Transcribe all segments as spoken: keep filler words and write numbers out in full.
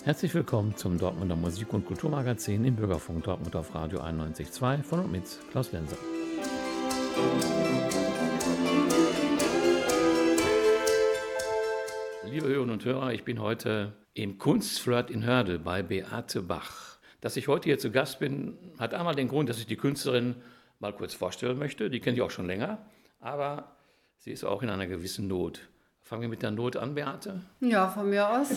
Herzlich willkommen zum Dortmunder Musik- und Kulturmagazin im Bürgerfunk Dortmund auf Radio einundneunzig Komma zwei von und mit Klaus Lenser. Liebe Hörerinnen und Hörer, ich bin heute im Kunstflirt in Hörde bei Beate Bach. Dass ich heute hier zu Gast bin, hat einmal den Grund, dass ich die Künstlerin mal kurz vorstellen möchte. Die kenne ich auch schon länger, aber sie ist auch in einer gewissen Not. Fangen wir mit der Not an, Beate? Ja, von mir aus.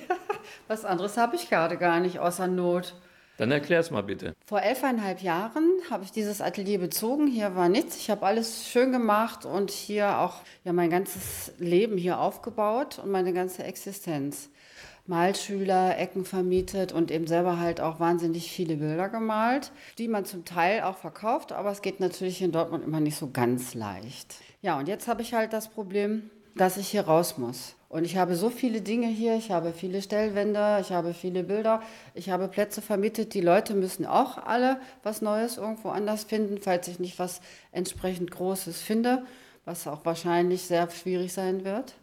Was anderes habe ich gerade gar nicht, außer Not. Dann erklär es mal bitte. Vor elfeinhalb Jahren habe ich dieses Atelier bezogen. Hier war nichts. Ich habe alles schön gemacht und hier auch ja, mein ganzes Leben hier aufgebaut und meine ganze Existenz. Malschüler, Ecken vermietet und eben selber halt auch wahnsinnig viele Bilder gemalt, die man zum Teil auch verkauft, aber es geht natürlich in Dortmund immer nicht so ganz leicht. Ja, und jetzt habe ich halt das Problem, dass ich hier raus muss. Und ich habe so viele Dinge hier, ich habe viele Stellwände, ich habe viele Bilder, ich habe Plätze vermietet. Die Leute müssen auch alle was Neues irgendwo anders finden, falls ich nicht was entsprechend Großes finde, was auch wahrscheinlich sehr schwierig sein wird.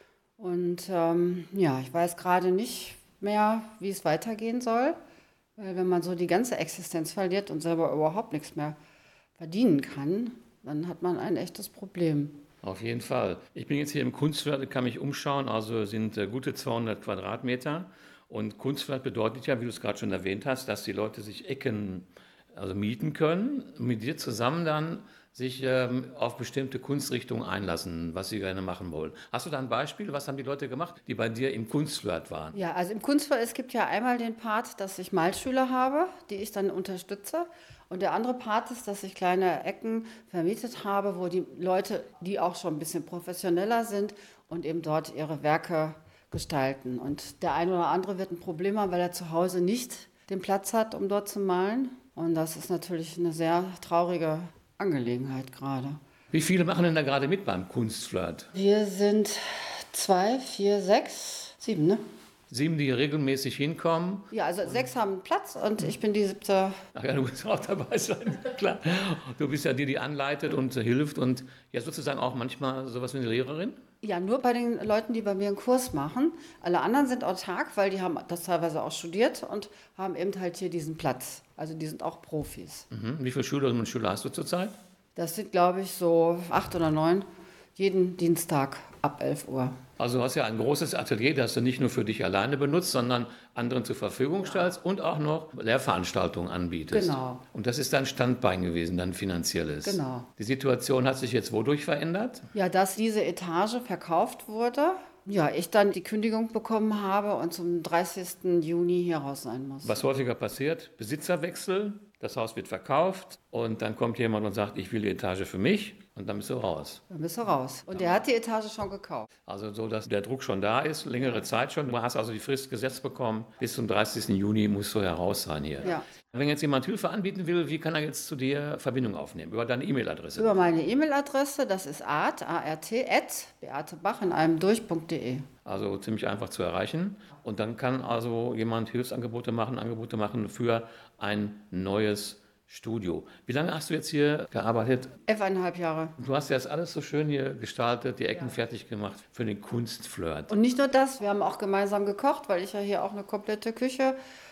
Und ähm, ja, ich weiß gerade nicht mehr, wie es weitergehen soll, weil wenn man so die ganze Existenz verliert und selber überhaupt nichts mehr verdienen kann, dann hat man ein echtes Problem. Auf jeden Fall. Ich bin jetzt hier im Kunstflirt, kann mich umschauen, also sind äh, gute zweihundert Quadratmeter. Und Kunstflirt bedeutet ja, wie du es gerade schon erwähnt hast, dass die Leute sich Ecken also mieten können, mit dir zusammen dann sich ähm, auf bestimmte Kunstrichtungen einlassen, was sie gerne machen wollen. Hast du da ein Beispiel? Was haben die Leute gemacht, die bei dir im Kunstflirt waren? Ja, also im Kunstflirt, es gibt ja einmal den Part, dass ich Malschüler habe, die ich dann unterstütze. Und der andere Part ist, dass ich kleine Ecken vermietet habe, wo die Leute, die auch schon ein bisschen professioneller sind und eben dort ihre Werke gestalten. Und der eine oder andere wird ein Problem haben, weil er zu Hause nicht den Platz hat, um dort zu malen. Und das ist natürlich eine sehr traurige Angelegenheit gerade. Wie viele machen denn da gerade mit beim Kunstflirt? Wir sind zwei, vier, sechs, sieben, ne? Sieben, die regelmäßig hinkommen. Ja, also sechs haben Platz und ich bin die siebte. Ach ja, du musst auch dabei sein, klar. Du bist ja die, die anleitet und hilft und ja sozusagen auch manchmal sowas wie eine Lehrerin? Ja, nur bei den Leuten, die bei mir einen Kurs machen. Alle anderen sind autark, weil die haben das teilweise auch studiert und haben eben halt hier diesen Platz. Also die sind auch Profis. Mhm. Wie viele Schülerinnen und Schüler hast du zurzeit? Das sind, glaube ich, so acht oder neun, jeden Dienstag ab elf Uhr. Also du hast ja ein großes Atelier, das du nicht nur für dich alleine benutzt, sondern anderen zur Verfügung stellst und auch noch Lehrveranstaltungen anbietest. Genau. Und das ist dein Standbein gewesen, dein finanzielles. Genau. Die Situation hat sich jetzt wodurch verändert? Ja, dass diese Etage verkauft wurde. Ja, ich dann die Kündigung bekommen habe und zum dreißigsten Juni hier raus sein muss. Was häufiger passiert? Besitzerwechsel, das Haus wird verkauft und dann kommt jemand und sagt, ich will die Etage für mich und dann bist du raus. Dann bist du raus. Und der hat die Etage schon gekauft. Also so, dass der Druck schon da ist, längere Zeit schon. Du hast also die Frist gesetzt bekommen, bis zum dreißigsten Juni musst du heraus sein hier. Ja. Wenn jetzt jemand Hilfe anbieten will, wie kann er jetzt zu dir Verbindung aufnehmen? Über deine E-Mail-Adresse? Über meine E-Mail-Adresse, das ist art, A R T, at beatebach in einem durch punkt de. Also ziemlich einfach zu erreichen. Und dann kann also jemand Hilfsangebote machen, Angebote machen für ein neues Studio. Wie lange hast du jetzt hier gearbeitet? Elfeinhalb Jahre. Du hast ja das alles so schön hier gestaltet, die Ecken ja. fertig gemacht für den Kunstflirt. Und nicht nur das, wir haben auch gemeinsam gekocht, weil ich ja hier auch eine komplette Küche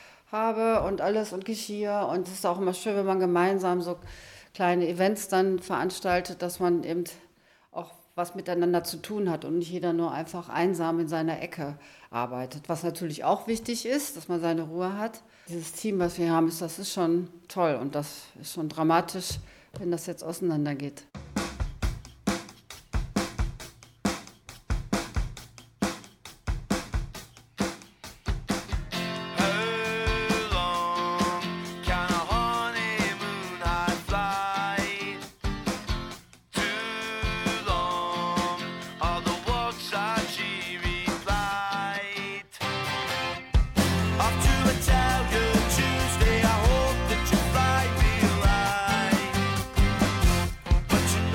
habe und alles und Geschirr. Und es ist auch immer schön, wenn man gemeinsam so kleine Events dann veranstaltet, dass man eben auch was miteinander zu tun hat und nicht jeder nur einfach einsam in seiner Ecke arbeitet. Was natürlich auch wichtig ist, dass man seine Ruhe hat. Dieses Team, was wir haben, ist, das ist schon toll und das ist schon dramatisch, wenn das jetzt auseinandergeht. But you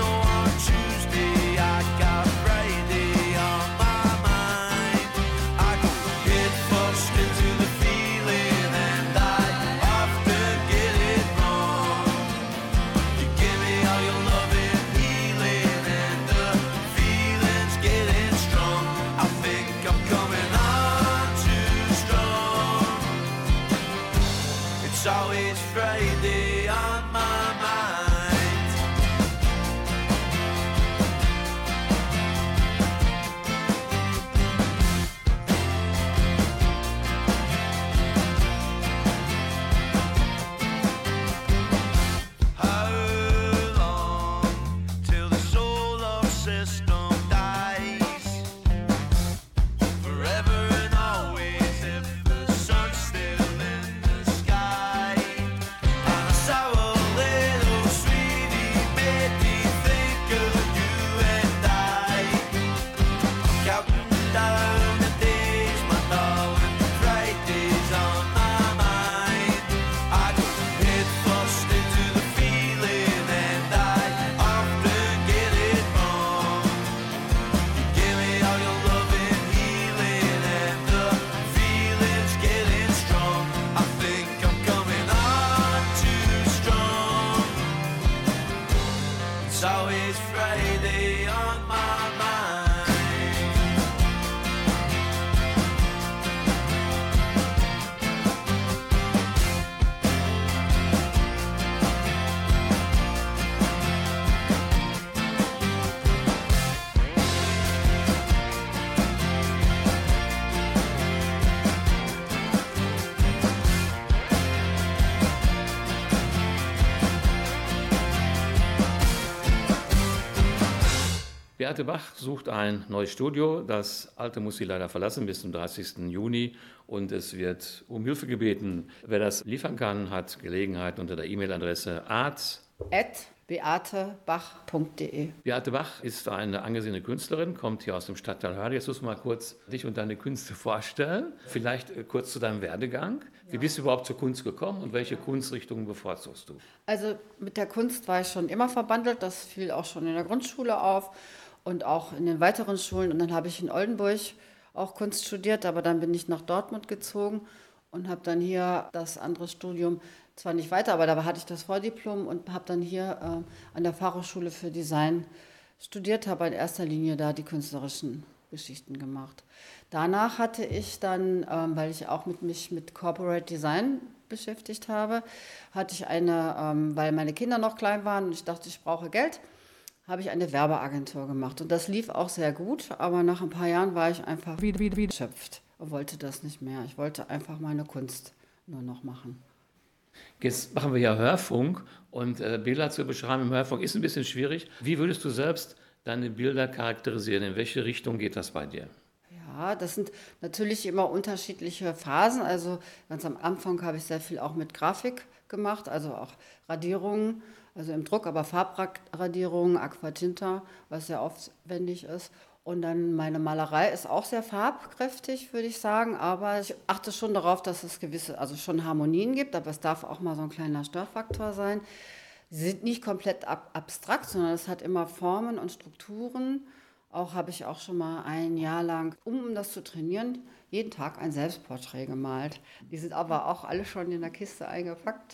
Beate Bach sucht ein neues Studio. Das alte muss sie leider verlassen bis zum dreißigsten Juni und es wird um Hilfe gebeten. Wer das liefern kann, hat Gelegenheit unter der E-Mail-Adresse art at beatebach punkt de. Beate Bach ist eine angesehene Künstlerin, kommt hier aus dem Stadtteil Hörde. Jetzt musst du mal kurz dich und deine Künste vorstellen. Vielleicht äh, kurz zu deinem Werdegang. Wie bist du überhaupt zur Kunst gekommen und welche Kunstrichtungen bevorzugst du? Also mit der Kunst war ich schon immer verbandelt. Das fiel auch schon in der Grundschule auf und auch in den weiteren Schulen. Und dann habe ich in Oldenburg auch Kunst studiert, aber dann bin ich nach Dortmund gezogen und habe dann hier das andere Studium, zwar nicht weiter, aber da hatte ich das Vordiplom und habe dann hier äh, an der Fachhochschule für Design studiert, habe in erster Linie da die künstlerischen Geschichten gemacht. Danach hatte ich dann, ähm, weil ich auch mit mich mit Corporate Design beschäftigt habe, hatte ich eine, ähm, weil meine Kinder noch klein waren und ich dachte, ich brauche Geld, habe ich eine Werbeagentur gemacht. Und das lief auch sehr gut, aber nach ein paar Jahren war ich einfach wieder, wieder, wieder erschöpft und wollte das nicht mehr. Ich wollte einfach meine Kunst nur noch machen. Jetzt machen wir ja Hörfunk und äh, Bilder zu beschreiben im Hörfunk ist ein bisschen schwierig. Wie würdest du selbst deine Bilder charakterisieren? In welche Richtung geht das bei dir? Ja, das sind natürlich immer unterschiedliche Phasen. Also ganz am Anfang habe ich sehr viel auch mit Grafik gemacht, also auch Radierungen, also im Druck, aber Farbradierungen, Aquatinta, was sehr aufwendig ist. Und dann meine Malerei ist auch sehr farbkräftig, würde ich sagen, aber ich achte schon darauf, dass es gewisse, also schon Harmonien gibt, aber es darf auch mal so ein kleiner Störfaktor sein. Sie sind nicht komplett ab- abstrakt, sondern es hat immer Formen und Strukturen. Auch habe ich auch schon mal ein Jahr lang, um das zu trainieren, jeden Tag ein Selbstporträt gemalt. Die sind aber auch alle schon in der Kiste eingepackt.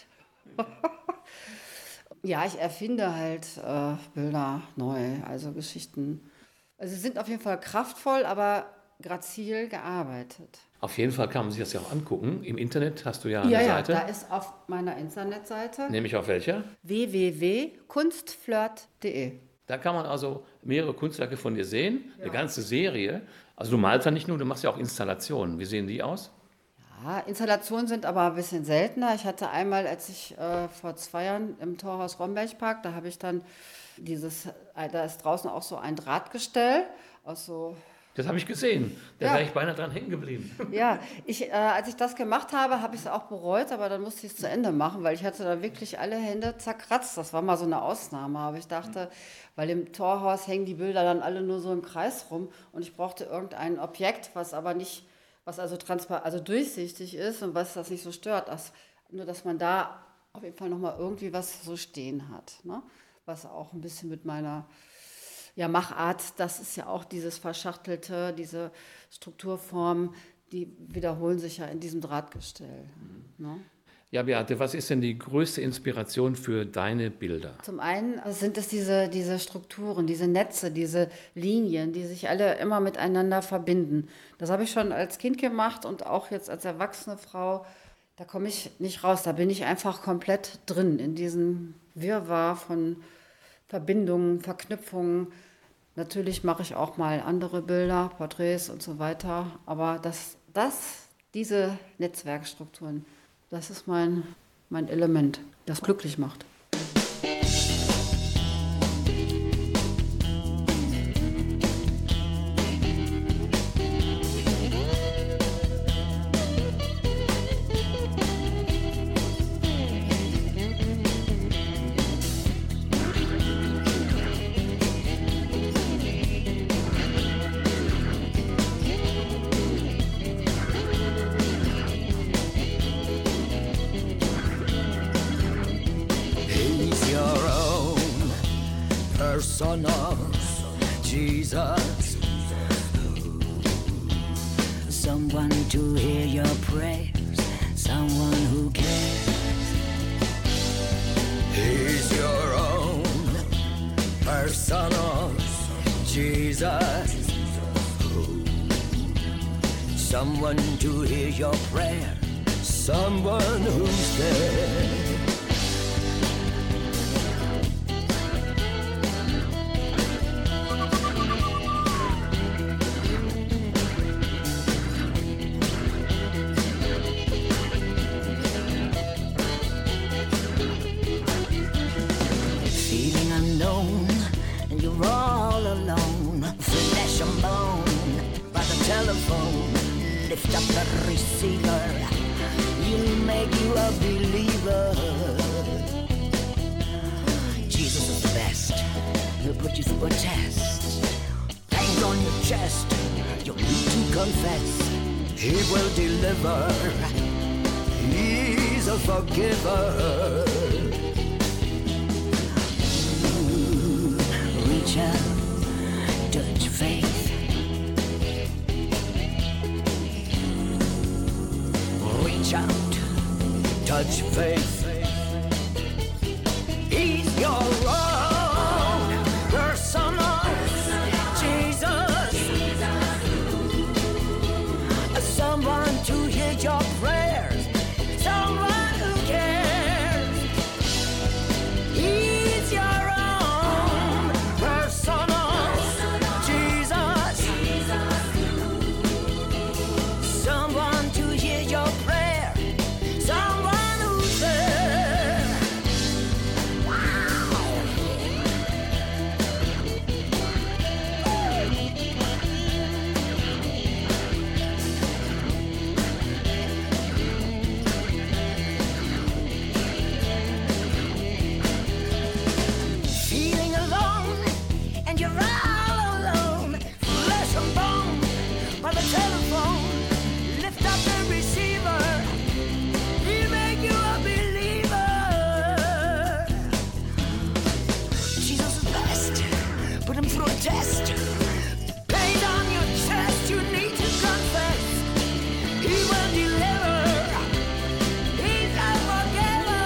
Ja, ich erfinde halt äh, Bilder neu, also Geschichten. Also sie sind auf jeden Fall kraftvoll, aber grazil gearbeitet. Auf jeden Fall kann man sich das ja auch angucken. Im Internet hast du ja eine Ja, ja, Seite. da ist auf meiner Internetseite Nämlich auf welcher? w w w punkt kunstflirt punkt de. Da kann man also mehrere Kunstwerke von dir sehen, eine ganze Serie. Also du malst ja nicht nur, du machst ja auch Installationen. Wie sehen die aus? Ja, Installationen sind aber ein bisschen seltener. Ich hatte einmal, als ich äh, vor zwei Jahren im Torhaus Rombergpark, da habe ich dann dieses, äh, da ist draußen auch so ein Drahtgestell aus so. Das habe ich gesehen. Da Ja. wäre ich beinahe dran hängen geblieben. Ja, ich, äh, als ich das gemacht habe, habe ich es auch bereut, aber dann musste ich es zu Ende machen, weil ich hatte da wirklich alle Hände zerkratzt. Das war mal so eine Ausnahme, aber ich dachte, weil im Torhaus hängen die Bilder dann alle nur so im Kreis rum und ich brauchte irgendein Objekt, was aber nicht, was also transparent, also durchsichtig ist und was das nicht so stört. Das, nur, dass man da auf jeden Fall nochmal irgendwie was so stehen hat, ne? Was auch ein bisschen mit meiner ja, Machart, das ist ja auch dieses Verschachtelte, diese Strukturformen, die wiederholen sich ja in diesem Drahtgestell. Ne? Ja, Beate, was ist denn die größte Inspiration für deine Bilder? Zum einen sind es diese, diese Strukturen, diese Netze, diese Linien, die sich alle immer miteinander verbinden. Das habe ich schon als Kind gemacht und auch jetzt als erwachsene Frau. Da komme ich nicht raus, da bin ich einfach komplett drin in diesem Wirrwarr von Verbindungen, Verknüpfungen. Natürlich mache ich auch mal andere Bilder, Porträts und so weiter. Aber das, das, diese Netzwerkstrukturen, das ist mein, mein Element, das glücklich macht. Son of Jesus, someone to hear your prayers, someone who cares. He's your own person of Jesus, someone to hear your prayer, someone who's there. Feeling unknown and you're all alone. lift up the receiver. He'll make you a believer. Jesus is the best. He'll put you through a test. Bang on your chest. You'll need to confess. He will deliver. He's a forgiver. Ooh, reach out, touch faith. Reach out, touch faith. He's your own, your son of Jesus. Someone to hear your prayers. Someone who cares. He's your own, your son of Jesus. Someone to hear your prayer. Someone who's there. Wow. Feeling alone, and you're all alone. Flesh and bone, by the telephone. Lift up the receiver. He'll make you a believer. Jesus is best. Put him through a test. Pain on your chest, you need to confess. He will deliver. He's a forgiver.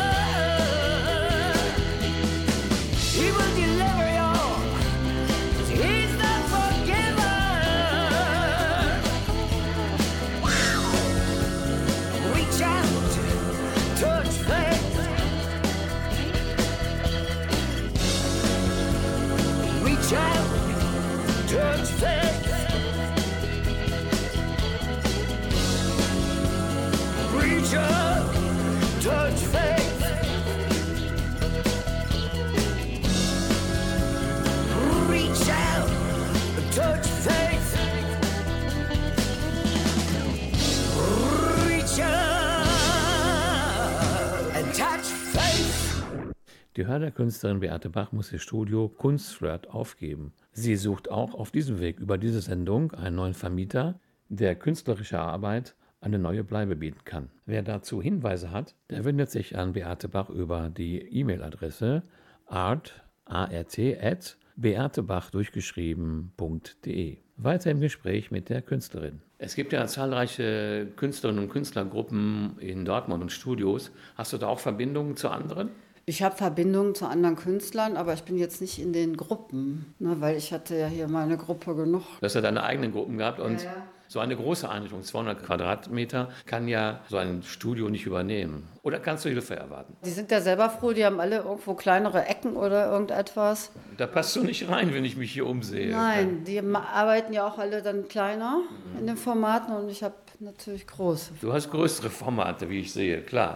He will deliver you. He's the forgiver. Wow. Reach out, touch faith. Reach out, touch faith. Reach out, touch faith. Reach out, touch faith. Reach out and touch faith. Die Hörnerkünstlerin Beate Bach muss ihr Studio Kunstflirt aufgeben. Sie sucht auch auf diesem Weg über diese Sendung einen neuen Vermieter, der künstlerischer Arbeit eine neue Bleibe bieten kann. Wer dazu Hinweise hat, der wendet sich an Beate Bach über die E-Mail-Adresse art, art, at beatebach durchgeschrieben.de. Weiter im Gespräch mit der Künstlerin. Es gibt ja zahlreiche Künstlerinnen und Künstlergruppen in Dortmund und Studios. Hast du da auch Verbindungen zu anderen? Ich habe Verbindungen zu anderen Künstlern, aber ich bin jetzt nicht in den Gruppen, ne, weil ich hatte ja hier meine Gruppe genug. Du hast ja deine eigenen Gruppen gehabt und Ja, ja. so eine große Einrichtung, zweihundert Quadratmeter, kann ja so ein Studio nicht übernehmen. Oder kannst du Hilfe erwarten? Die sind ja selber froh, die haben alle irgendwo kleinere Ecken oder irgendetwas. Da passt du nicht rein, wenn ich mich hier umsehe. Nein, die ma- arbeiten ja auch alle dann kleiner in den Formaten und ich habe natürlich große. Du hast größere Formate, wie ich sehe, klar.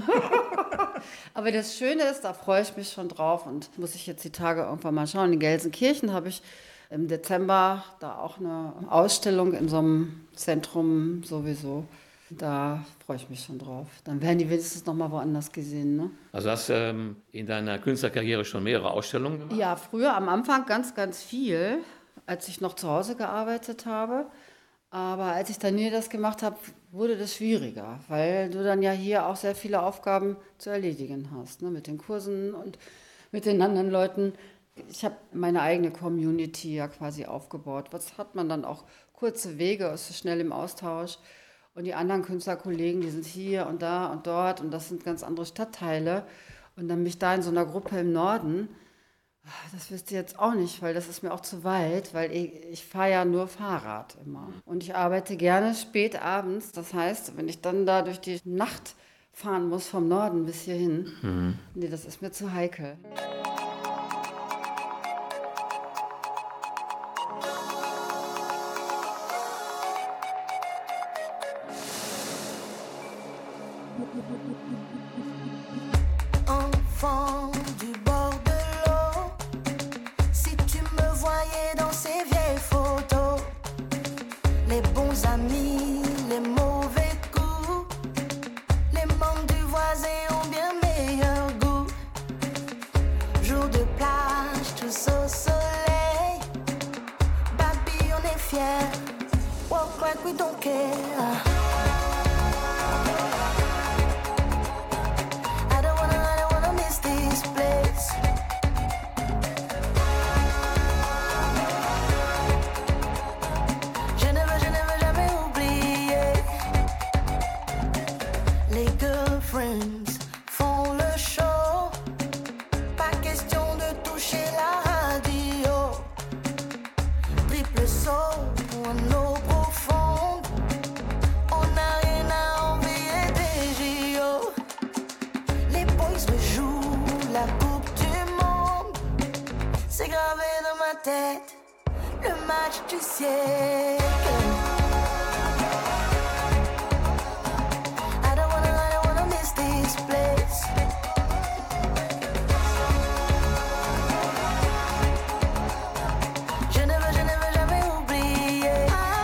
Aber das Schöne ist, da freue ich mich schon drauf und muss ich jetzt die Tage irgendwann mal schauen. In Gelsenkirchen habe ich im Dezember da auch eine Ausstellung in so einem Zentrum sowieso. Da freue ich mich schon drauf. Dann werden die wenigstens noch mal woanders gesehen, ne? Also hast du ähm, in deiner Künstlerkarriere schon mehrere Ausstellungen gemacht? Ja, früher am Anfang ganz, ganz viel, als ich noch zu Hause gearbeitet habe. Aber als ich dann hier das gemacht habe, wurde das schwieriger, weil du dann ja hier auch sehr viele Aufgaben zu erledigen hast, ne? Mit den Kursen und mit den anderen Leuten. Ich habe meine eigene Community ja quasi aufgebaut. Was hat man dann auch kurze Wege, ist schnell im Austausch. Und die anderen Künstlerkollegen, die sind hier und da und dort und das sind ganz andere Stadtteile. Und dann mich da in so einer Gruppe im Norden, das wisst ihr jetzt auch nicht, weil das ist mir auch zu weit, weil ich, ich fahre ja nur Fahrrad immer. Und ich arbeite gerne spät abends. Das heißt, wenn ich dann da durch die Nacht fahren muss, vom Norden bis hierhin, mhm. nee, das ist mir zu heikel. Enfant du bord de l'eau, si tu me voyais dans ces vieilles photos, les bons amis like we don't care. I don't wanna, I don't wanna miss this place. Je ne veux, je ne veux jamais oublier. Les girlfriends font le show. Pas question de toucher la radio. Triple saut, un eau profonde. On n'a rien à envier des J O. Les boys rejouent la coupe du monde. C'est gravé dans ma tête, le match du siècle. I don't wanna, I don't wanna miss this place. Je ne veux, je ne veux jamais oublier.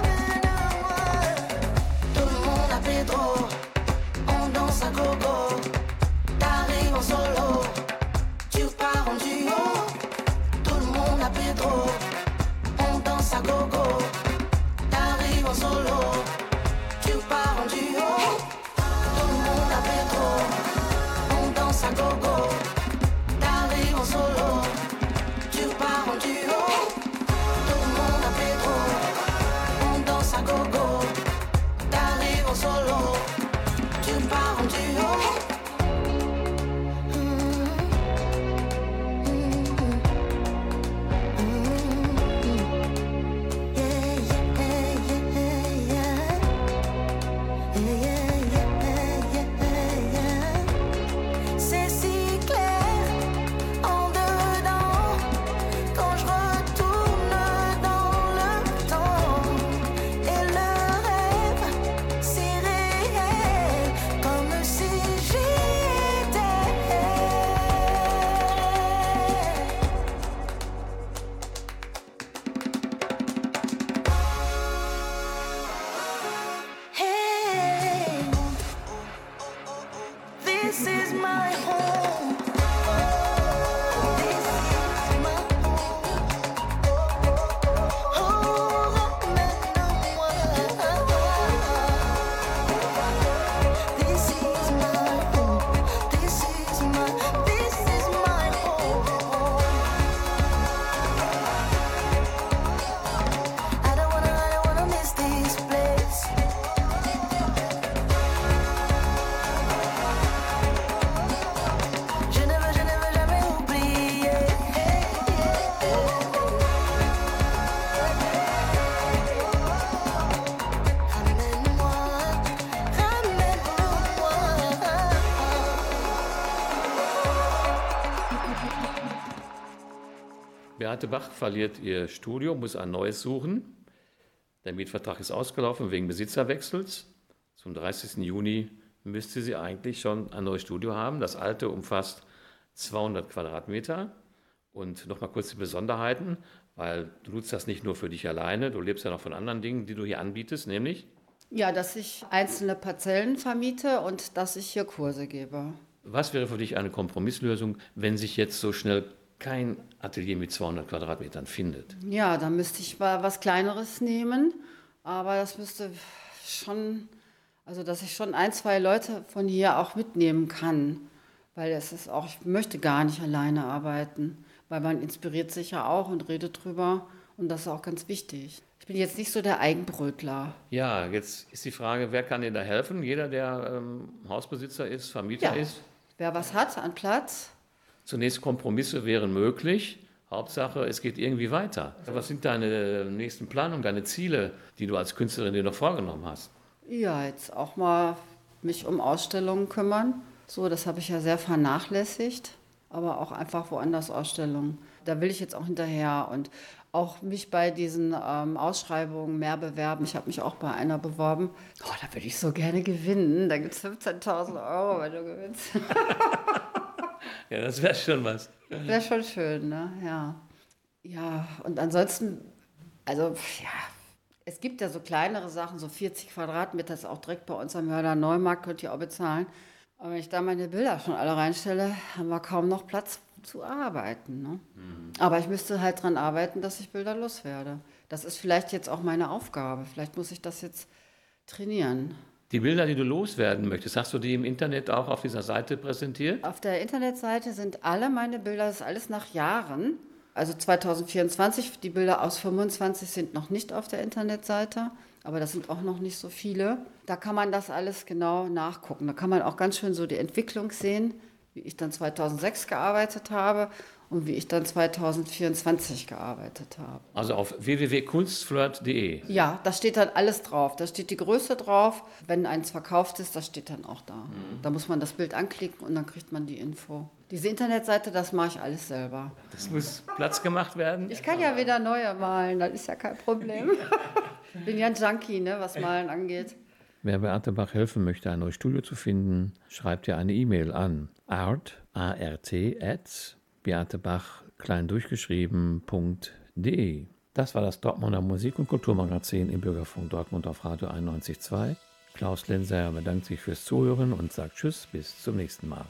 Tout le monde a Pedro, on danse à gogo. T'arrives en solo, tu pars en duo. Tout le monde a Pedro, on danse à gogo. T'arrives en solo, tu pars en duo. Tout le monde a Pedro, on danse à gogo. T'arrives en solo, tu pars en duo. Tout le monde a Pedro, on danse à gogo. T'arrives en solo, tu pars en duo. C'est si clair en dedans quand je retourne dans le temps. Et le rêve, c'est réel comme si j'y étais. Hey, this is my home. This is my home. Oh, ramène-moi. This is my home. This is my, this is my home. I don't wanna, I don't wanna miss this place. Je ne veux, je ne veux jamais oublier. Ramène-moi, ramène-moi. Beate Bach verliert ihr Studio, muss ein neues suchen. Der Mietvertrag ist ausgelaufen wegen Besitzerwechsels. Zum dreißigsten Juni müsste sie eigentlich schon ein neues Studio haben. Das alte umfasst zweihundert Quadratmeter. Und nochmal kurz die Besonderheiten, weil du nutzt das nicht nur für dich alleine, du lebst ja noch von anderen Dingen, die du hier anbietest, nämlich Ja, dass ich einzelne Parzellen vermiete und dass ich hier Kurse gebe. was wäre für dich eine Kompromisslösung, wenn sich jetzt so schnell kein Atelier mit zweihundert Quadratmetern findet? Ja, dann müsste ich mal was Kleineres nehmen, aber das müsste schon, also dass ich schon ein, zwei Leute von hier auch mitnehmen kann, weil es ist auch, ich möchte gar nicht alleine arbeiten, weil man inspiriert sich ja auch und redet drüber und das ist auch ganz wichtig. Ich bin jetzt nicht so der Eigenbrötler. Ja, jetzt ist die Frage, wer kann dir da helfen? Jeder, der ähm, Hausbesitzer ist, Vermieter Ja. ist? Wer was hat an Platz? Zunächst Kompromisse wären möglich. Hauptsache, es geht irgendwie weiter. Was sind deine nächsten Planungen, deine Ziele, die du als Künstlerin dir noch vorgenommen hast? Ja, jetzt auch mal mich um Ausstellungen kümmern. So, das habe ich ja sehr vernachlässigt, aber auch einfach woanders Ausstellungen. Da will ich jetzt auch hinterher und auch mich bei diesen ähm, Ausschreibungen mehr bewerben. Ich habe mich auch bei einer beworben. Oh, da würde ich so gerne gewinnen. Da gibt es fünfzehntausend Euro, wenn du gewinnst. Ja, das wäre schon was. Wäre schon schön, ne? Ja. Ja, und ansonsten, also, ja, es gibt ja so kleinere Sachen, so vierzig Quadratmeter, das ist auch direkt bei uns am Mörder Neumarkt, könnt ihr auch bezahlen. Aber wenn ich da meine Bilder schon alle reinstelle, haben wir kaum noch Platz zu arbeiten. Ne? Mhm. Aber ich müsste halt dran arbeiten, dass ich Bilder loswerde. das ist vielleicht jetzt auch meine Aufgabe. Vielleicht muss ich das jetzt trainieren. Die Bilder, die du loswerden möchtest, hast du die im Internet auch auf dieser Seite präsentiert? Auf der Internetseite sind alle meine Bilder, das ist alles nach Jahren. Also zwanzig vierundzwanzig, die Bilder aus fünfundzwanzig sind noch nicht auf der Internetseite, aber das sind auch noch nicht so viele. Da kann man das alles genau nachgucken. Da kann man auch ganz schön so die Entwicklung sehen, wie ich dann zweitausendsechs gearbeitet habe und wie ich dann zwanzig vierundzwanzig gearbeitet habe. Also auf w w w punkt kunstflirt punkt de. Ja, da steht dann alles drauf. Da steht die Größe drauf. Wenn eins verkauft ist, das steht dann auch da. Mhm. Da muss man das Bild anklicken und dann kriegt man die Info. Diese Internetseite, das mache ich alles selber. Das muss Platz gemacht werden. Ich kann ja wieder neue malen, das ist ja kein Problem. Ich bin ja ein Junkie, ne, was Malen angeht. Wer Beate Bach helfen möchte, ein neues Studio zu finden, schreibt ihr eine E-Mail an art, A R T, at beatebach, klein durchgeschrieben, .de. Das war das Dortmunder Musik- und Kulturmagazin im Bürgerfunk Dortmund auf Radio einundneunzig Komma zwei. Klaus Lenser bedankt sich fürs Zuhören und sagt Tschüss, bis zum nächsten Mal.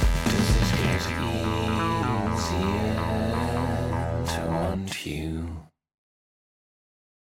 you.